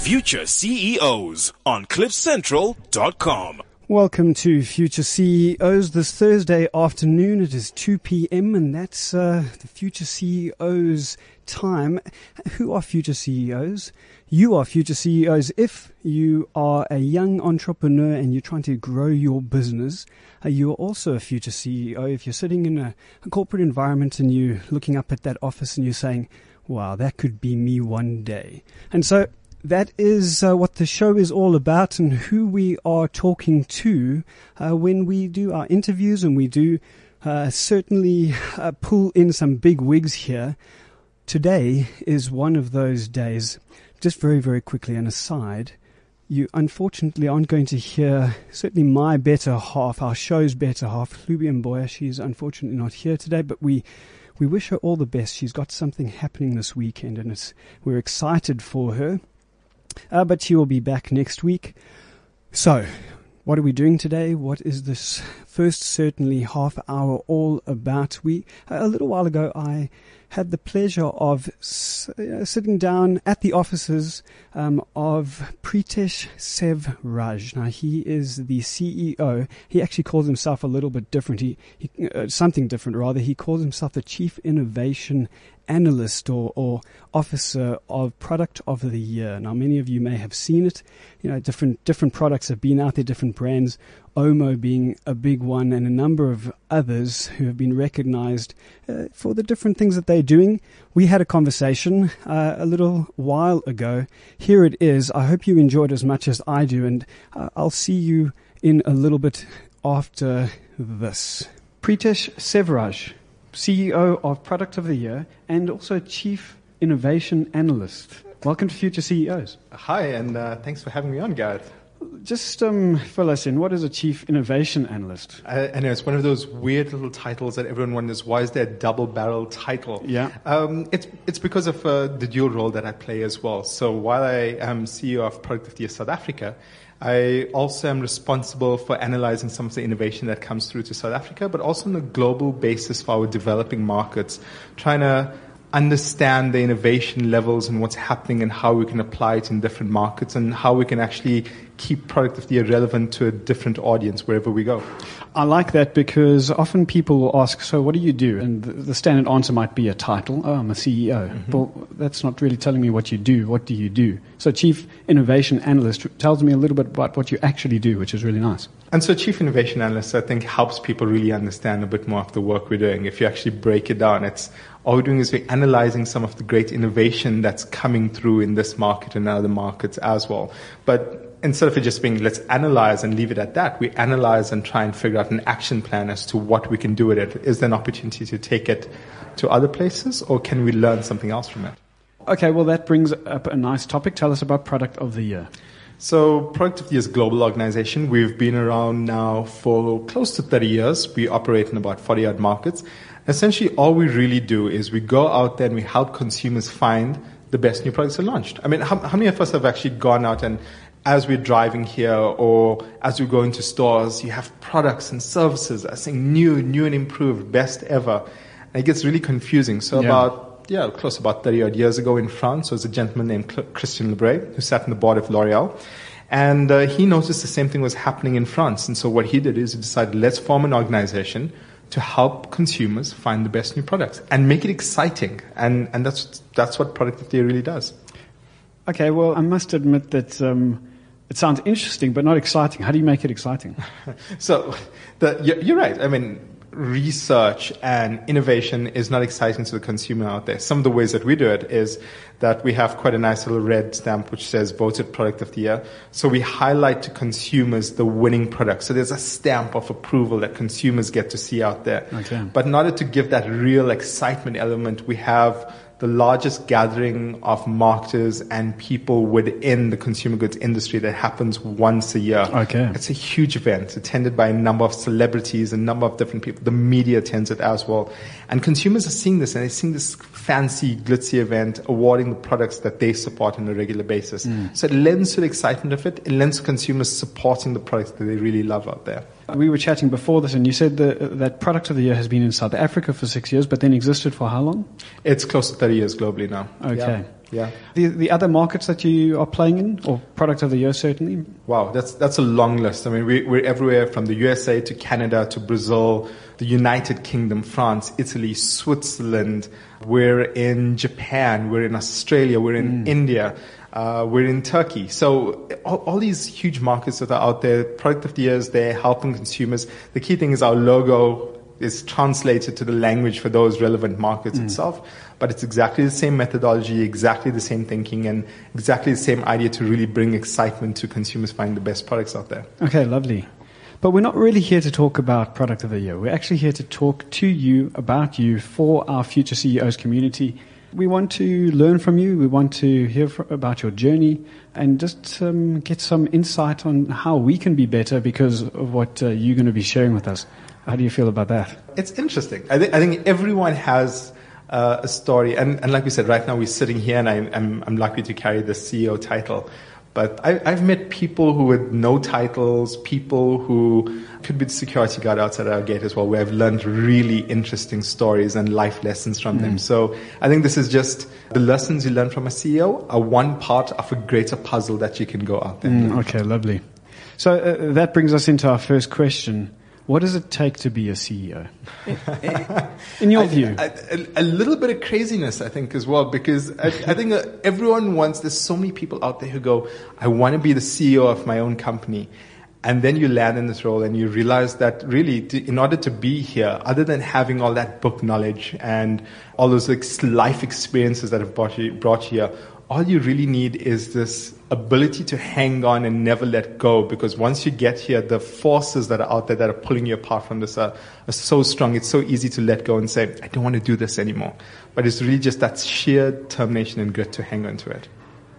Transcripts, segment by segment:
Future CEOs on CliffCentral.com. Welcome to Future CEOs this Thursday afternoon. It is 2 p.m. and that's the Future CEOs time. Who are Future CEOs? You are Future CEOs. If you are a young entrepreneur and you're trying to grow your business, you are also a Future CEO. If you're sitting in a corporate environment and you're looking up at that office and you're saying, wow, that could be me one day. And so that is what the show is all about and who we are talking to when we do our interviews, and we do certainly pull in some big wigs here. Today is one of those days. Just very, very quickly, an aside, you unfortunately aren't going to hear certainly my better half, our show's better half, Luby Mboya. She's unfortunately not here today, but we wish her all the best. She's got something happening this weekend and we're excited for her. But she will be back next week. So, what are we doing today? What is this first certainly half hour all about? A little while ago, I had the pleasure of sitting down at the offices of Pritesh Sevraj. Now, he is the CEO. He actually calls himself a little bit different. Something different, rather. He calls himself the Chief Innovation Analyst or Officer of Product of the Year. Now, many of you may have seen it. You know, different products have been out there, different brands, Omo being a big one, and a number of others who have been recognized for the different things that they're doing. We had a conversation a little while ago. Here it is. I hope you enjoyed as much as I do, and I'll see you in a little bit after this. Pritesh Sevraj, CEO of Product of the Year and also Chief Innovation Analyst. Welcome to Future CEOs. Hi, and thanks for having me on, Gareth. Just fill us in. What is a Chief Innovation Analyst? I know it's one of those weird little titles that everyone wonders, why is there a double-barrel title? Yeah. It's because of the dual role that I play as well. So while I am CEO of Product of the Year South Africa, I also am responsible for analyzing some of the innovation that comes through to South Africa, but also on a global basis for our developing markets, trying to understand the innovation levels and what's happening and how we can apply it in different markets and how we can actually keep Product of the Year relevant to a different audience wherever we go. I like that because often people will ask, so what do you do? And the standard answer might be a title. Oh, I'm a CEO. Mm-hmm. Well, that's not really telling me what you do. What do you do? So Chief Innovation Analyst tells me a little bit about what you actually do, which is really nice. And so Chief Innovation Analyst, I think, helps people really understand a bit more of the work we're doing. If you actually break it down, all we're doing is we're analyzing some of the great innovation that's coming through in this market and other markets as well. But instead of it just being, let's analyze and leave it at that, we analyze and try and figure out an action plan as to what we can do with it. Is there an opportunity to take it to other places, or can we learn something else from it? Okay, well, that brings up a nice topic. Tell us about Product of the Year. So Product of the Year is a global organization. We've been around now for close to 30 years. We operate in about 40-odd markets. Essentially, all we really do is we go out there and we help consumers find the best new products that are launched. I mean, how many of us have actually gone out and as we're driving here or as we go into stores, you have products and services that are saying new and improved, best ever. And it gets really confusing. So close to about 30 odd years ago in France, there was a gentleman named Christian Lebray who sat on the board of L'Oreal. And he noticed the same thing was happening in France. And so what he did is he decided, let's form an organization to help consumers find the best new products and make it exciting. And that's what Product of the Year really does. Okay, well, I must admit that it sounds interesting, but not exciting. How do you make it exciting? So you're right. I mean, research and innovation is not exciting to the consumer out there. Some of the ways that we do it is that we have quite a nice little red stamp which says voted Product of the Year. So we highlight to consumers the winning product. So there's a stamp of approval that consumers get to see out there. Okay. But in order to give that real excitement element, we have the largest gathering of marketers and people within the consumer goods industry that happens once a year. Okay. It's a huge event attended by a number of celebrities, a number of different people. The media attends it as well. And consumers are seeing this, and they're seeing this fancy, glitzy event awarding the products that they support on a regular basis. So it lends to the excitement of it. It lends to consumers supporting the products that they really love out there. We were chatting before this, and you said that Product of the Year has been in South Africa for 6 years, but then existed for how long? It's close to 30 years globally now. Okay. Yeah. The other markets that you are playing in, or product of the year certainly? Wow, that's a long list. I mean, we're everywhere from the USA to Canada to Brazil, the United Kingdom, France, Italy, Switzerland. We're in Japan, we're in Australia, we're in India, we're in Turkey. So all these huge markets that are out there, product of the year is there, helping consumers. The key thing is our logo is translated to the language for those relevant markets itself. But it's exactly the same methodology, exactly the same thinking, and exactly the same idea to really bring excitement to consumers finding the best products out there. Okay, lovely. But we're not really here to talk about product of the year. We're actually here to talk to you, about you, for our Future CEOs community. We want to learn from you. We want to hear about your journey and just get some insight on how we can be better because of what you're going to be sharing with us. How do you feel about that? It's interesting. I think everyone has a story, and like we said, right now we're sitting here, and I'm lucky to carry the CEO title. But I've met people who with no titles, people who could be the security guard outside our gate as well, where I've learned really interesting stories and life lessons from them. So I think this is just the lessons you learn from a CEO are one part of a greater puzzle that you can go out there. Okay, lovely. So that brings us into our first question. What does it take to be a CEO? In your view? A little bit of craziness, I think, as well, because I think everyone wants, there's so many people out there who go, I want to be the CEO of my own company. And then you land in this role and you realize that really, in order to be here, other than having all that book knowledge and all those life experiences that have brought you here, all you really need is this ability to hang on and never let go, because once you get here, the forces that are out there that are pulling you apart from this are so strong. It's so easy to let go and say, I don't want to do this anymore. But it's really just that sheer determination and grit to hang on to it.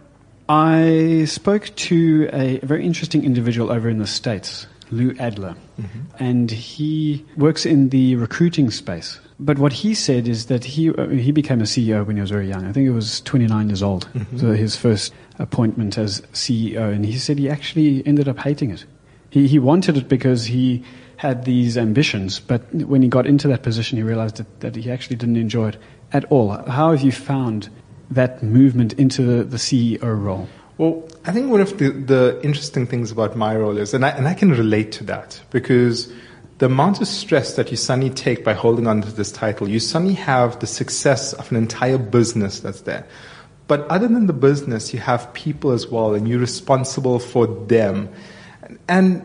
I spoke to a very interesting individual over in the States, Lou Adler, and he works in the recruiting space. But what he said is that he became a CEO when he was very young. I think he was 29 years old, so his first appointment as CEO. And he said he actually ended up hating it. He wanted it because he had these ambitions, but when he got into that position, he realized that he actually didn't enjoy it at all. How have you found that movement into the CEO role? Well, I think one of the interesting things about my role is, and I can relate to that, because the amount of stress that you suddenly take by holding on to this title, you suddenly have the success of an entire business that's there. But other than the business, you have people as well, and you're responsible for them. And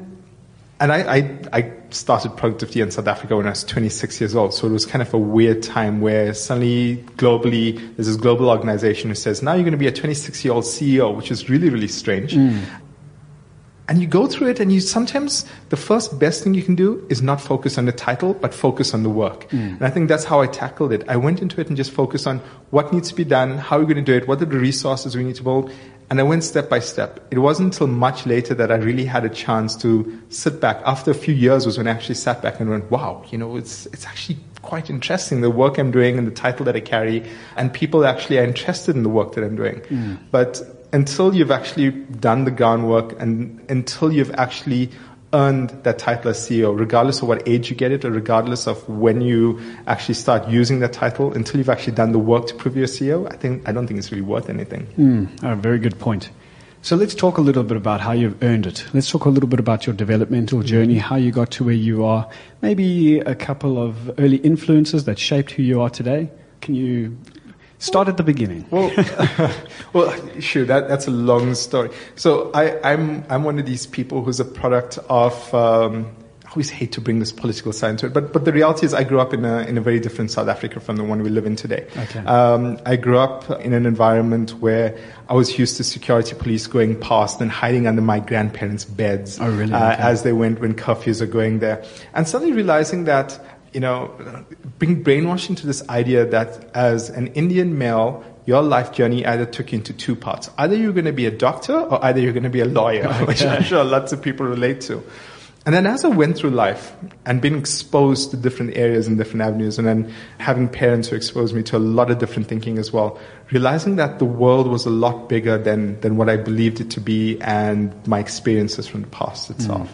I started Product of the Year in South Africa when I was 26 years old. So it was kind of a weird time where suddenly globally, there's this global organization who says, now you're going to be a 26-year-old CEO, which is really, really strange. And you go through it, and you sometimes, the first best thing you can do is not focus on the title, but focus on the work. And I think that's how I tackled it. I went into it and just focused on what needs to be done, how we're going to do it, what are the resources we need to build. And I went step by step. It wasn't until much later that I really had a chance to sit back. After a few years was when I actually sat back and went, wow, it's actually quite interesting, the work I'm doing and the title that I carry, and people actually are interested in the work that I'm doing. But until you've actually done the groundwork and until you've actually earned that title as CEO, regardless of what age you get it or regardless of when you actually start using that title, until you've actually done the work to prove you're a CEO, I don't think it's really worth anything. A very good point. So let's talk a little bit about how you've earned it. Let's talk a little bit about your developmental journey, how you got to where you are, maybe a couple of early influences that shaped who you are today. Can you start at the beginning? Well, sure. That's a long story. So I'm one of these people who's a product of. I always hate to bring this political side into it, but the reality is I grew up in a very different South Africa from the one we live in today. Okay. I grew up in an environment where I was used to security police going past and hiding under my grandparents' beds. Oh, really? Okay. As they went when curfews are going there, and suddenly realizing that. Bring brainwashing to this idea that as an Indian male, your life journey either took you into two parts. Either you're going to be a doctor or either you're going to be a lawyer, which I'm sure lots of people relate to. And then as I went through life and being exposed to different areas and different avenues, and then having parents who exposed me to a lot of different thinking as well, realizing that the world was a lot bigger than what I believed it to be and my experiences from the past itself.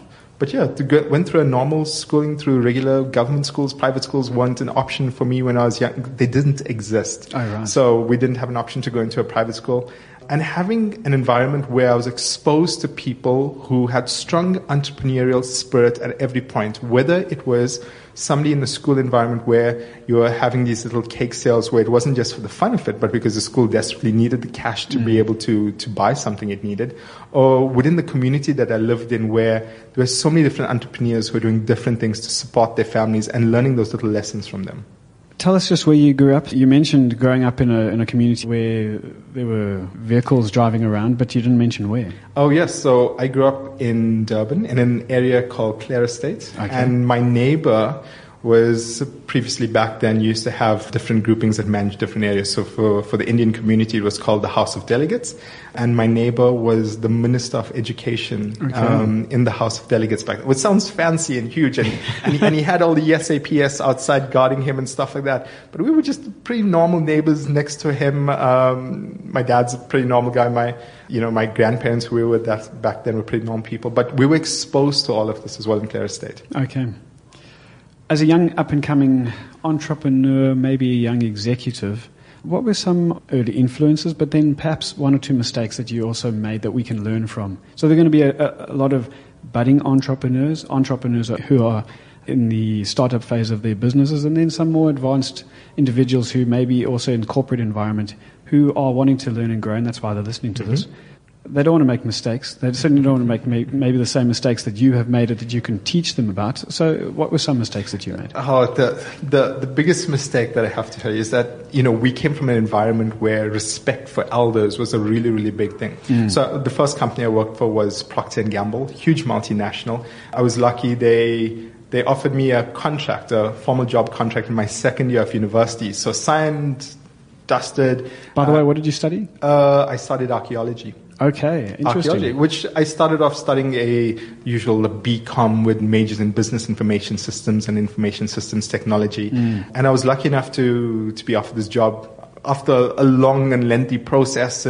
But yeah, went through a normal schooling through regular government schools. Private schools weren't an option for me when I was young. They didn't exist. Oh, right. So we didn't have an option to go into a private school. And having an environment where I was exposed to people who had strong entrepreneurial spirit at every point, whether it was somebody in the school environment where you were having these little cake sales where it wasn't just for the fun of it, but because the school desperately needed the cash to be able to buy something it needed, or within the community that I lived in where there were so many different entrepreneurs who were doing different things to support their families and learning those little lessons from them. Tell us just where you grew up. You mentioned growing up in a community where there were vehicles driving around, but you didn't mention where. Oh, yes. So I grew up in Durban in an area called Clare Estate. Okay. And my neighbor was previously back then used to have different groupings that managed different areas. So for the Indian community, it was called the House of Delegates. And my neighbor was the Minister of Education in the House of Delegates back then, which sounds fancy and huge. And he had all the SAPS outside guarding him and stuff like that. But we were just pretty normal neighbors next to him. My dad's a pretty normal guy. My grandparents who we were with back then were pretty normal people. But we were exposed to all of this as well in Clare Estate. Okay. As a young up-and-coming entrepreneur, maybe a young executive, what were some early influences, but then perhaps one or two mistakes that you also made that we can learn from? So there are going to be a lot of budding entrepreneurs who are in the startup phase of their businesses, and then some more advanced individuals who may be also in the corporate environment who are wanting to learn and grow, and that's why they're listening to this. They don't want to make mistakes. They certainly don't want to make maybe the same mistakes that you have made or that you can teach them about. So what were some mistakes that you made? Oh, the biggest mistake that I have to tell you is that, we came from an environment where respect for elders was a really, really big thing. So the first company I worked for was Procter & Gamble, huge multinational. I was lucky they offered me a contract, a formal job contract in my second year of university. So signed, dusted. By the way, what did you study? I studied archaeology. Okay, interesting. Archaeology, which I started off studying a usual BCom with majors in business information systems and information systems technology. And I was lucky enough to be offered this job after a long and lengthy process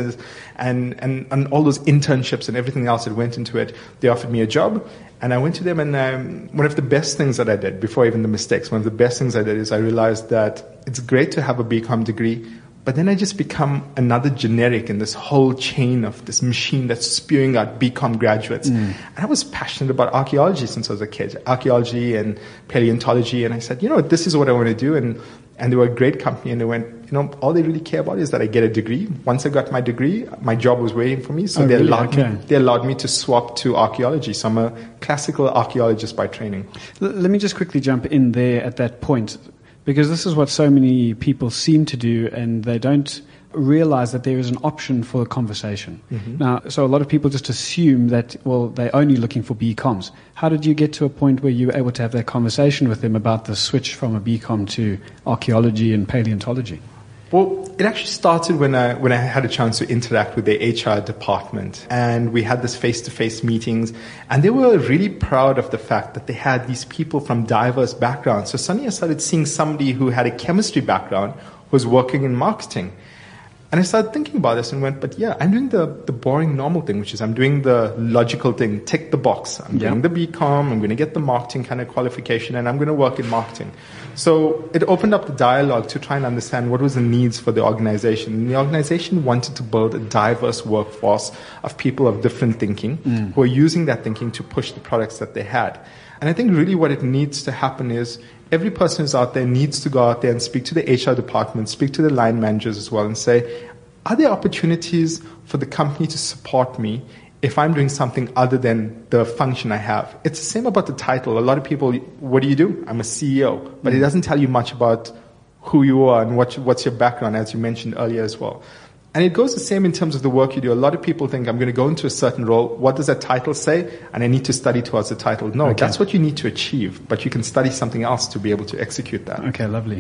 and all those internships and everything else that went into it. They offered me a job, and I went to them, and one of the best things that I did, before even the mistakes, one of the best things I did is I realized that it's great to have a BCom degree, but then I just become another generic in this whole chain of this machine that's spewing out BCom graduates. And I was passionate about archaeology since I was a kid, archaeology and paleontology. And I said, this is what I want to do. And they were a great company. And they went, all they really care about is that I get a degree. Once I got my degree, my job was waiting for me. So they allowed me to swap to archaeology. So I'm a classical archaeologist by training. Let me just quickly jump in there at that point, because this is what so many people seem to do, and they don't realize that there is an option for a conversation. Now, so a lot of people just assume that, they're only looking for BComs. How did you get to a point where you were able to have that conversation with them about the switch from a BCom to archaeology and paleontology? Well, it actually started when I had a chance to interact with the HR department, and we had this face-to-face meetings, and they were really proud of the fact that they had these people from diverse backgrounds. So suddenly I started seeing somebody who had a chemistry background who was working in marketing. And I started thinking about this and went, but yeah, I'm doing the boring normal thing, which is I'm doing the logical thing, tick the box. I'm doing the BCom, I'm going to get the marketing kind of qualification, and I'm going to work in marketing. So it opened up the dialogue to try and understand what was the needs for the organization. And the organization wanted to build a diverse workforce of people of different thinking who are using that thinking to push the products that they had. And I think really what it needs to happen is every person who's out there needs to go out there and speak to the HR department, speak to the line managers as well, and say, are there opportunities for the company to support me if I'm doing something other than the function I have? It's the same about the title. A lot of people, what do you do? I'm a CEO. But it doesn't tell you much about who you are and what's your background, as you mentioned earlier as well. And it goes the same in terms of the work you do. A lot of people think, I'm going to go into a certain role. What does that title say? And I need to study towards the title. No, that's what you need to achieve. But you can study something else to be able to execute that. Okay, lovely.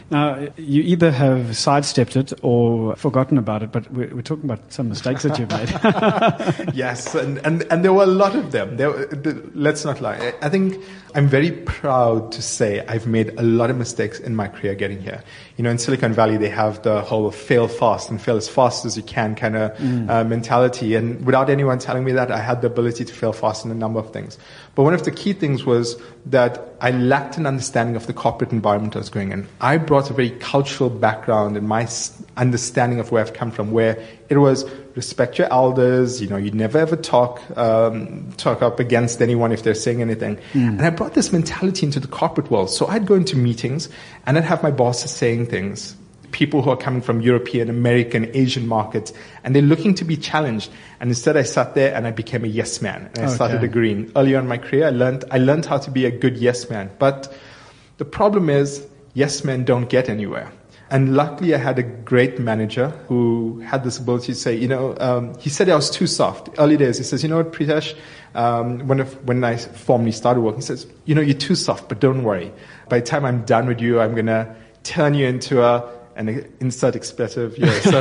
Now, you either have sidestepped it or forgotten about it, but we're talking about some mistakes that you've made. Yes, and there were a lot of them. Let's not lie. I think I'm very proud to say I've made a lot of mistakes in my career getting here. You know, in Silicon Valley, they have the whole fail fast and fail as fast as you can kind of mentality. And without anyone telling me that, I had the ability to fail fast in a number of things. But one of the key things was that I lacked an understanding of the corporate environment I was going in. I brought a very cultural background in my understanding of where I've come from, where it was respect your elders, you know, you never ever talk up against anyone if they're saying anything. And I brought this mentality into the corporate world. So I'd go into meetings and I'd have my bosses saying things, people who are coming from European, American, Asian markets, and they're looking to be challenged. And instead I sat there and I became a yes man. And I started agreeing. Early on in my career, I learned how to be a good yes man. But the problem is, yes men don't get anywhere. And luckily I had a great manager who had this ability to say, you know, he said I was too soft. Early days, he says, you know what, Pritesh, when I formally started working, he says, you know, you're too soft, but don't worry. By the time I'm done with you, I'm going to turn you into an insert expletive. Yeah, so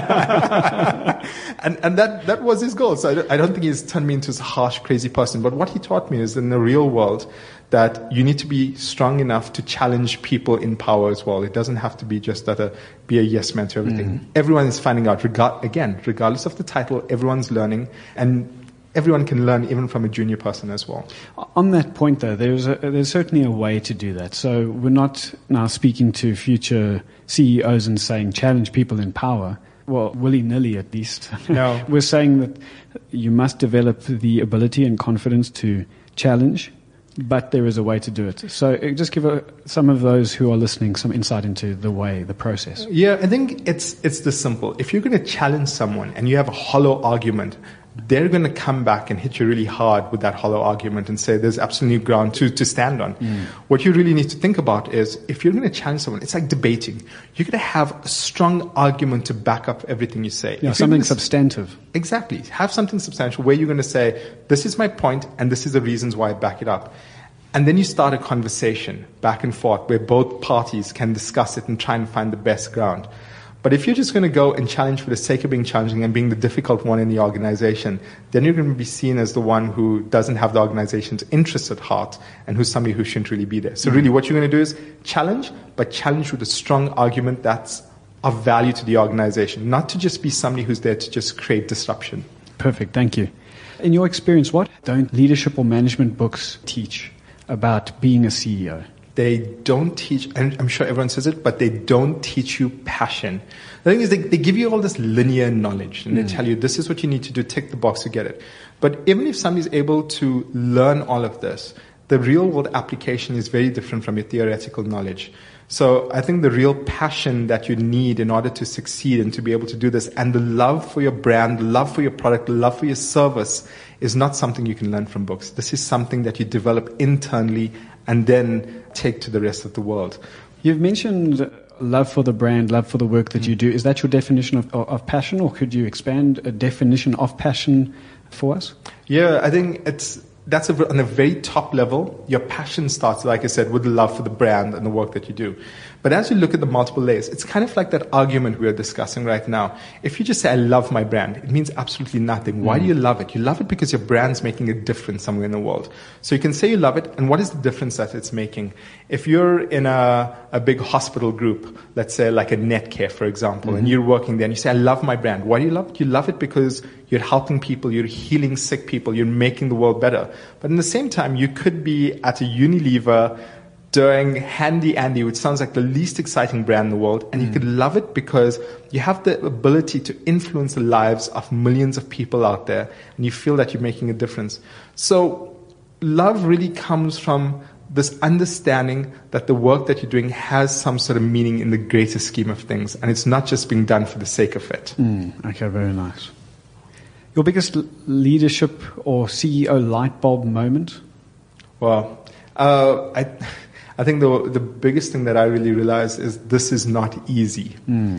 and that was his goal. So I don't think he's turned me into a harsh, crazy person. But what he taught me is in the real world that you need to be strong enough to challenge people in power as well. It doesn't have to be just be a yes man to everything. Everyone is finding out, regardless of the title, everyone's learning, and everyone can learn even from a junior person as well. On that point, though, there's certainly a way to do that. So we're not now speaking to future CEOs and saying challenge people in power. Well, willy-nilly at least. No. We're saying that you must develop the ability and confidence to challenge, but there is a way to do it. So just give some of those who are listening some insight into the process. Yeah, I think it's this simple. If you're going to challenge someone and you have a hollow argument, they're going to come back and hit you really hard with that hollow argument and say there's absolutely ground to stand on. What you really need to think about is if you're going to challenge someone, it's like debating. You're going to have a strong argument to back up everything you say. Yeah, something substantive. Exactly. Have something substantial where you're going to say, this is my point and this is the reasons why I back it up. And then you start a conversation back and forth where both parties can discuss it and try and find the best ground. But if you're just going to go and challenge for the sake of being challenging and being the difficult one in the organization, then you're going to be seen as the one who doesn't have the organization's interests at heart and who's somebody who shouldn't really be there. So really what you're going to do is challenge, but challenge with a strong argument that's of value to the organization, not to just be somebody who's there to just create disruption. Perfect. Thank you. In your experience, what don't leadership or management books teach about being a CEO? They don't teach, and I'm sure everyone says it, but they don't teach you passion. The thing is, they give you all this linear knowledge, and they tell you this is what you need to do, tick the box to get it. But even if somebody's able to learn all of this, the real world application is very different from your theoretical knowledge. So I think the real passion that you need in order to succeed and to be able to do this, and the love for your brand, the love for your product, the love for your service, is not something you can learn from books. This is something that you develop internally and then take to the rest of the world. You've mentioned love for the brand, love for the work that you do. Is that your definition of passion, or could you expand a definition of passion for us? Yeah, I think that's on a very top level. Your passion starts, like I said, with the love for the brand and the work that you do. But as you look at the multiple layers, it's kind of like that argument we are discussing right now. If you just say, I love my brand, it means absolutely nothing. Why do you love it? You love it because your brand's making a difference somewhere in the world. So you can say you love it, and what is the difference that it's making? If you're in a big hospital group, let's say like a Netcare, for example, and you're working there, and you say, I love my brand. Why do you love it? You love it because you're helping people, you're healing sick people, you're making the world better. But in the same time, you could be at a Unilever doing Handy Andy, which sounds like the least exciting brand in the world, and you could love it because you have the ability to influence the lives of millions of people out there, and you feel that you're making a difference. So love really comes from this understanding that the work that you're doing has some sort of meaning in the greater scheme of things, and it's not just being done for the sake of it. Okay, very nice. Your biggest leadership or CEO light bulb moment? Well, I think the biggest thing that I really realize is this is not easy.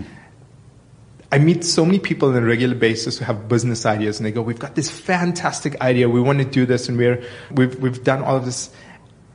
I meet so many people on a regular basis who have business ideas, and they go, we've got this fantastic idea, we want to do this, and we've done all of this.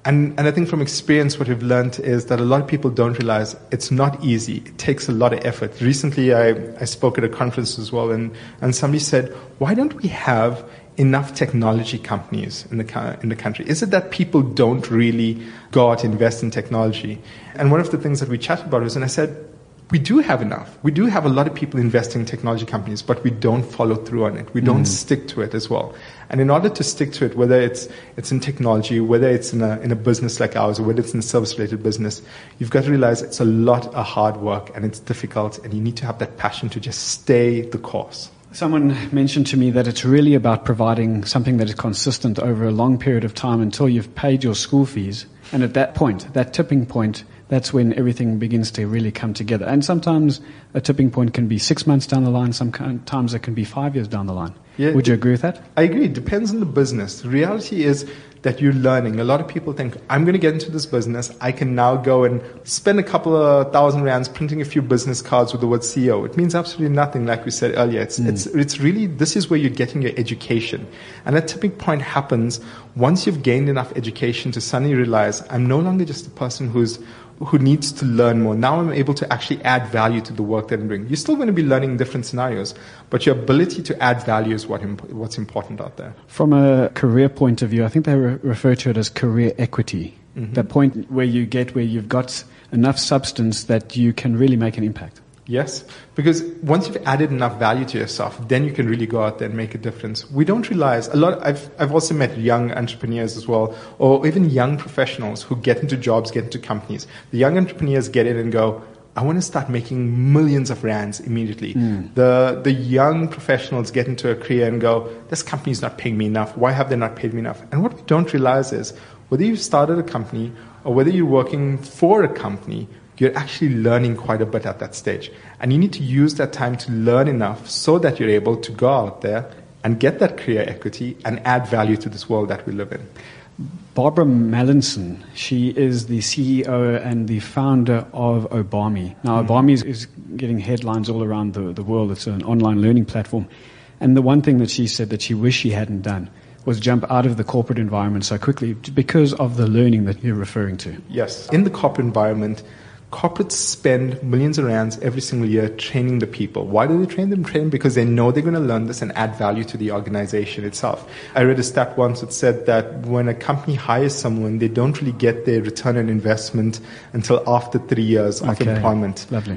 And I think from experience, what we've learned is that a lot of people don't realize it's not easy. It takes a lot of effort. Recently, I spoke at a conference as well, and somebody said, why don't we have enough technology companies in the country? Is it that people don't really go out and invest in technology? And one of the things that we chatted about was, and I said, we do have enough. We do have a lot of people investing in technology companies, but we don't follow through on it. We don't stick to it as well. And in order to stick to it, whether it's in technology, whether it's in a business like ours, or whether it's in a service-related business, you've got to realize it's a lot of hard work and it's difficult, and you need to have that passion to just stay the course. Someone mentioned to me that it's really about providing something that is consistent over a long period of time until you've paid your school fees. And at that point, that tipping point, that's when everything begins to really come together. And sometimes a tipping point can be 6 months down the line. Sometimes it can be 5 years down the line. Yeah, would you agree with that? I agree. It depends on the business. The reality is that you're learning. A lot of people think, I'm going to get into this business. I can now go and spend a couple of $1,000 printing a few business cards with the word CEO. It means absolutely nothing, like we said earlier. It's really, this is where you're getting your education. And that tipping point happens once you've gained enough education to suddenly realize, I'm no longer just a person who needs to learn more. Now I'm able to actually add value to the work that I'm doing. You're still going to be learning different scenarios, but your ability to add value is what's important out there. From a career point of view, I think they refer to it as career equity. Mm-hmm. The point where you've got enough substance that you can really make an impact. Yes, because once you've added enough value to yourself, then you can really go out there and make a difference. We don't realize a lot. I've also met young entrepreneurs as well, or even young professionals who get into jobs, get into companies. The young entrepreneurs get in and go, I want to start making millions of rands immediately. The young professionals get into a career and go, this company's not paying me enough. Why have they not paid me enough? And what we don't realize is whether you've started a company or whether you're working for a company, you're actually learning quite a bit at that stage. And you need to use that time to learn enough so that you're able to go out there and get that career equity and add value to this world that we live in. Barbara Mallinson, she is the CEO and the founder of Obami. Now, Obami is getting headlines all around the world. It's an online learning platform. And the one thing that she said that she wished she hadn't done was jump out of the corporate environment so quickly because of the learning that you're referring to. Yes. In the corporate environment, corporates spend millions of rands every single year training the people. Why do they train them? Train because they know they're going to learn this and add value to the organization itself. I read a stat once that said that when a company hires someone, they don't really get their return on investment until after 3 years of employment. Lovely.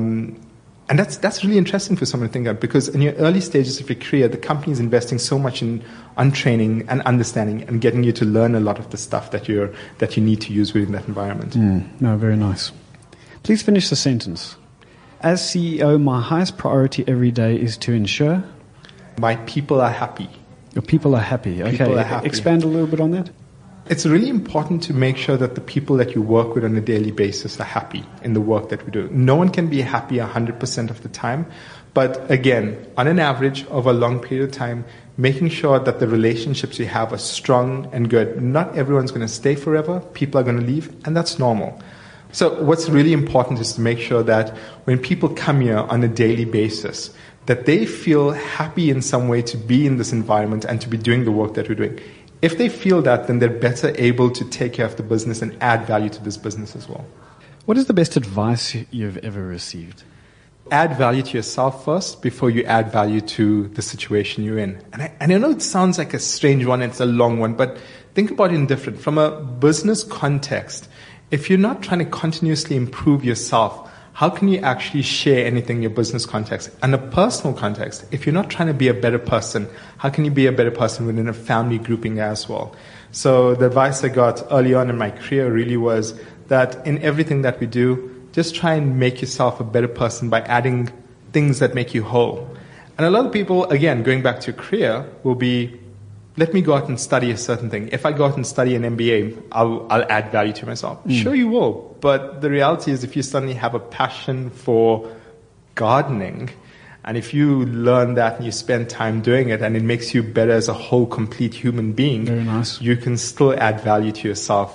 And that's really interesting for someone to think of, because in your early stages of your career, the company is investing so much on training and understanding and getting you to learn a lot of the stuff that you need to use within that environment. No, very nice. Please finish the sentence. As CEO, my highest priority every day is to ensure my people are happy. Your people are happy. Okay, people are happy. Expand a little bit on that. It's really important to make sure that the people that you work with on a daily basis are happy in the work that we do. No one can be happy 100% of the time. But again, on an average over a long period of time, making sure that the relationships you have are strong and good. Not everyone's going to stay forever. People are going to leave, and that's normal. So what's really important is to make sure that when people come here on a daily basis, that they feel happy in some way to be in this environment and to be doing the work that we're doing. If they feel that, then they're better able to take care of the business and add value to this business as well. What is the best advice you've ever received? Add value to yourself first before you add value to the situation you're in. And I know it sounds like a strange one, it's a long one, but think about it different. From a business context, if you're not trying to continuously improve yourself, how can you actually share anything in your business context? And a personal context, if you're not trying to be a better person, how can you be a better person within a family grouping as well? So the advice I got early on in my career really was that in everything that we do, just try and make yourself a better person by adding things that make you whole. And a lot of people, again, going back to your career, will be, let me go out and study a certain thing. If I go out and study an MBA, I'll add value to myself. Sure, you will. But the reality is if you suddenly have a passion for gardening, and if you learn that and you spend time doing it and it makes you better as a whole, complete human being, very nice. You can still add value to yourself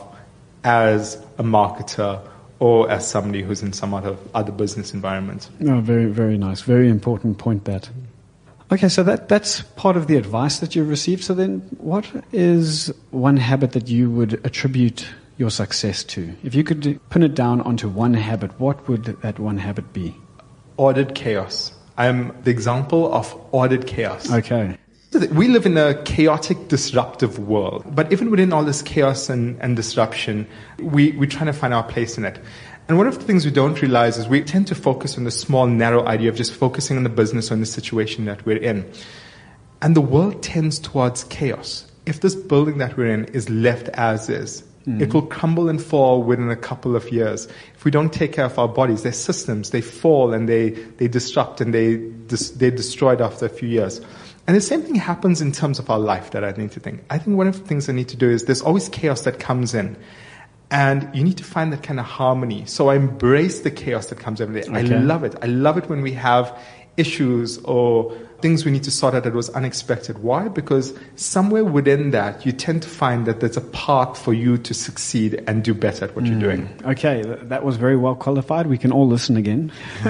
as a marketer or as somebody who's in some other business environment. No, very, very nice. Very important point that. Okay, so that's part of the advice that you've received. So then what is one habit that you would attribute your success to? If you could pin it down onto one habit, what would that one habit be? Ordered chaos. I'm the example of ordered chaos. Okay. We live in a chaotic, disruptive world. But even within all this chaos and disruption, we're trying to find our place in it. And one of the things we don't realize is we tend to focus on the small, narrow idea of just focusing on the business or on the situation that we're in. And the world tends towards chaos. If this building that we're in is left as is, it will crumble and fall within a couple of years. If we don't take care of our bodies, their systems, they fall and they disrupt and they're destroyed after a few years. And the same thing happens in terms of our life that I need to think. I think one of the things I need to do is there's always chaos that comes in. And you need to find that kind of harmony. So I embrace the chaos that comes every day. Okay. I love it. I love it when we have issues or things we need to sort out that was unexpected. Why? Because somewhere within that, you tend to find that there's a path for you to succeed and do better at what you're doing. Okay, that was very well qualified. We can all listen again.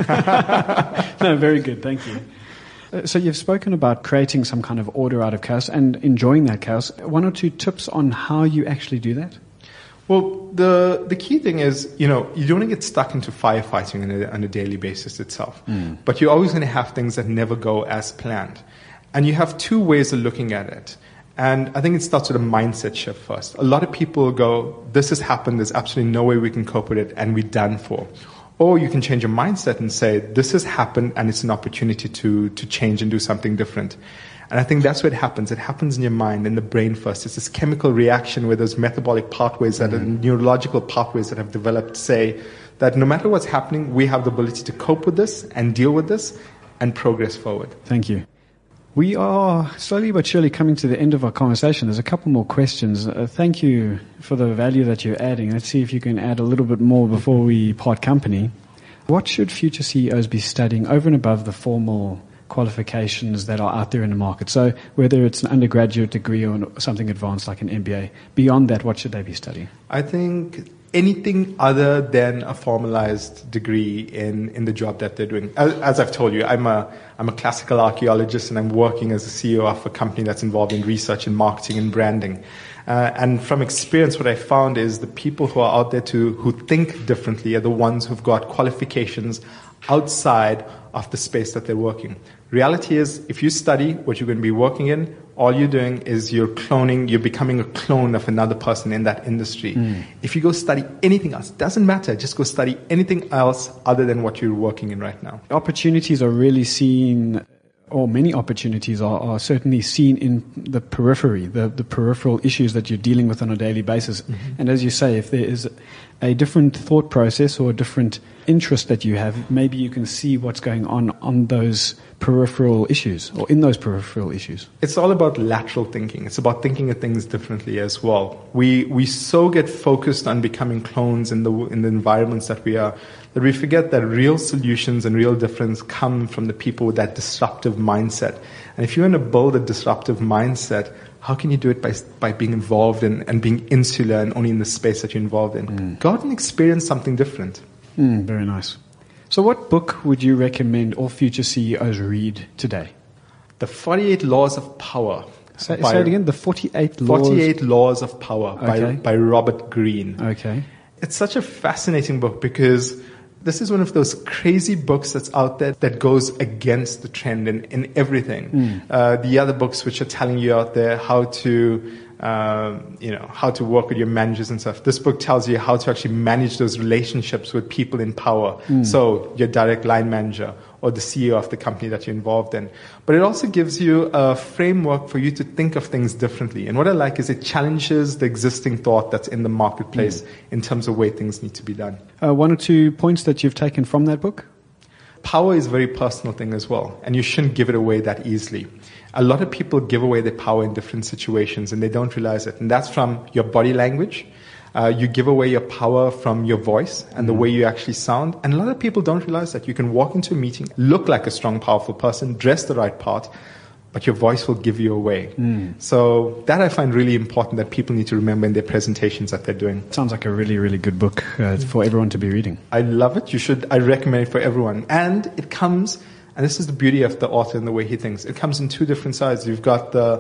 No, very good. Thank you. So you've spoken about creating some kind of order out of chaos and enjoying that chaos. One or two tips on how you actually do that? Well, the key thing is, you don't want to get stuck into firefighting on a daily basis itself. But you're always going to have things that never go as planned. And you have two ways of looking at it. And I think it starts with a mindset shift first. A lot of people go, this has happened, there's absolutely no way we can cope with it, and we're done for. Or you can change your mindset and say, this has happened and it's an opportunity to change and do something different. And I think that's what happens. It happens in your mind, in the brain first. It's this chemical reaction where those metabolic pathways that are neurological pathways that have developed say that no matter what's happening, we have the ability to cope with this and deal with this and progress forward. Thank you. We are slowly but surely coming to the end of our conversation. There's a couple more questions. Thank you for the value that you're adding. Let's see if you can add a little bit more before we part company. What should future CEOs be studying over and above the formal qualifications that are out there in the market? So whether it's an undergraduate degree or something advanced like an MBA, beyond that, what should they be studying? I think anything other than a formalized degree in the job that they're doing. As I've told you, I'm a classical archaeologist and I'm working as a CEO of a company that's involved in research and marketing and branding. And from experience, what I found is the people who are out there who think differently are the ones who've got qualifications outside of the space that they're working. Reality is, if you study what you're going to be working in, all you're doing is you're becoming a clone of another person in that industry. If you go study anything else, doesn't matter, just go study anything else other than what you're working in right now. Opportunities are really seen, or many opportunities are certainly seen in the periphery, the peripheral issues that you're dealing with on a daily basis. And as you say, if there is a different thought process or a different interest that you have, maybe you can see what's going on those peripheral issues or in those peripheral issues. It's all about lateral thinking. It's about thinking of things differently as well. We so get focused on becoming clones in the environments that we are, that we forget that real solutions and real difference come from the people with that disruptive mindset. And if you want to build a disruptive mindset, how can you do it by being involved and being insular and only in the space that you're involved in? Go out and experience something different. Very nice. So what book would you recommend all future CEOs read today? The 48 Laws of Power. Say it again, the 48 Laws. 48 Laws of Power by Robert Greene. Okay. It's such a fascinating book because this is one of those crazy books that's out there that goes against the trend in everything. The other books which are telling you out there how to work with your managers and stuff. This book tells you how to actually manage those relationships with people in power. So your direct line manager or the CEO of the company that you're involved in. But it also gives you a framework for you to think of things differently. And what I like is it challenges the existing thought that's in the marketplace in terms of way things need to be done. One or two points that you've taken from that book? Power is a very personal thing as well, and you shouldn't give it away that easily. A lot of people give away their power in different situations, and they don't realize it. And that's from your body language. You give away your power from your voice and the way you actually sound. And a lot of people don't realize that you can walk into a meeting, look like a strong, powerful person, dress the right part, but your voice will give you away. So that I find really important that people need to remember in their presentations that they're doing. Sounds like a really, really good book for everyone to be reading. I love it. I recommend it for everyone. And it comes And this is the beauty of the author and the way he thinks. It comes in two different sizes. You've got the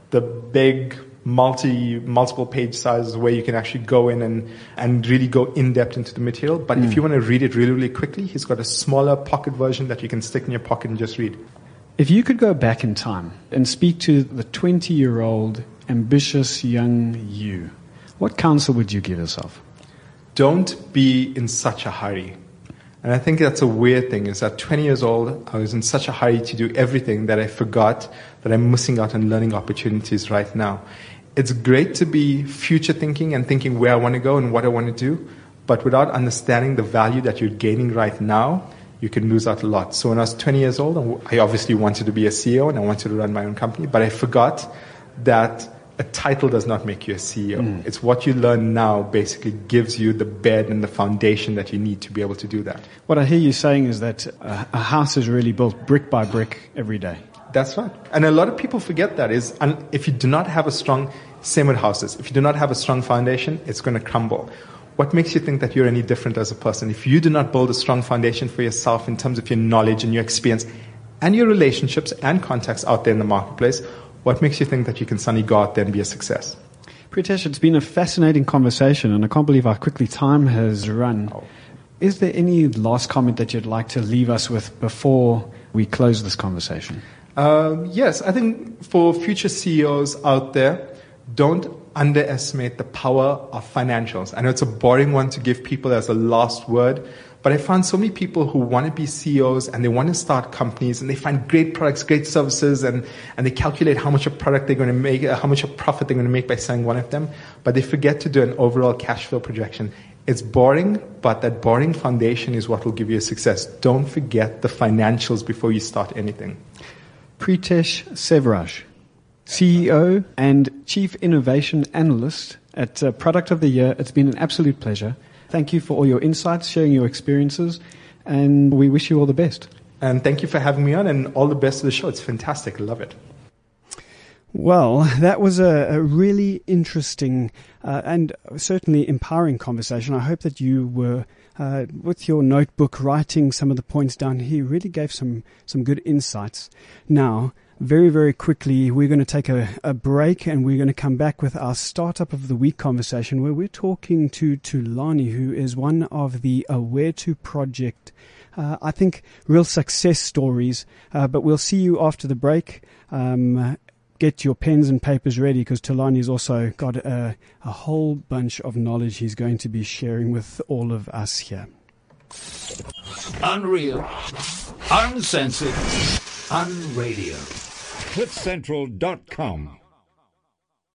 big multiple page sizes where you can actually go in and really go in depth into the material. But if you want to read it really, really quickly, he's got a smaller pocket version that you can stick in your pocket and just read. If you could go back in time and speak to the 20-year-old ambitious young you, what counsel would you give yourself? Don't be in such a hurry. And I think that's a weird thing, is that 20 years old, I was in such a hurry to do everything that I forgot that I'm missing out on learning opportunities right now. It's great to be future thinking and thinking where I want to go and what I want to do, but without understanding the value that you're gaining right now, you can lose out a lot. So when I was 20 years old, I obviously wanted to be a CEO and I wanted to run my own company, but I forgot that a title does not make you a CEO. It's what you learn now basically gives you the bed and the foundation that you need to be able to do that. What I hear you saying is that a house is really built brick by brick every day. That's right. And a lot of people forget that is, and if you do not have a strong, same with houses, if you do not have a strong foundation, it's going to crumble. What makes you think that you're any different as a person? If you do not build a strong foundation for yourself in terms of your knowledge and your experience and your relationships and contacts out there in the marketplace, what makes you think that you can suddenly go out there and be a success? Pritesh, it's been a fascinating conversation, and I can't believe how quickly time has run. Is there any last comment that you'd like to leave us with before we close this conversation? Yes, I think for future CEOs out there, don't underestimate the power of financials. I know it's a boring one to give people as a last word, but I found so many people who want to be CEOs and they want to start companies and they find great products, great services, and they calculate how much a product they're going to make, how much a profit they're going to make by selling one of them, but they forget to do an overall cash flow projection. It's boring, but that boring foundation is what will give you a success. Don't forget the financials before you start anything. Pritesh Sevraj, CEO and Chief Innovation Analyst at Product of the Year. It's been an absolute pleasure. Thank you for all your insights, sharing your experiences, and we wish you all the best. And thank you for having me on, and all the best to the show. It's fantastic. I love it. Well, that was a really interesting and certainly empowering conversation. I hope that you were, with your notebook, writing some of the points down. He really gave some good insights. Now, very, very quickly, we're going to take a break, and we're going to come back with our Startup of the Week conversation, where we're talking to Thulani, who is one of the Aware To project, I think, real success stories. But we'll see you after the break. Get your pens and papers ready, because Thulani's also got a whole bunch of knowledge he's going to be sharing with all of us here. Unreal, uncensored, unradio. CliffCentral.com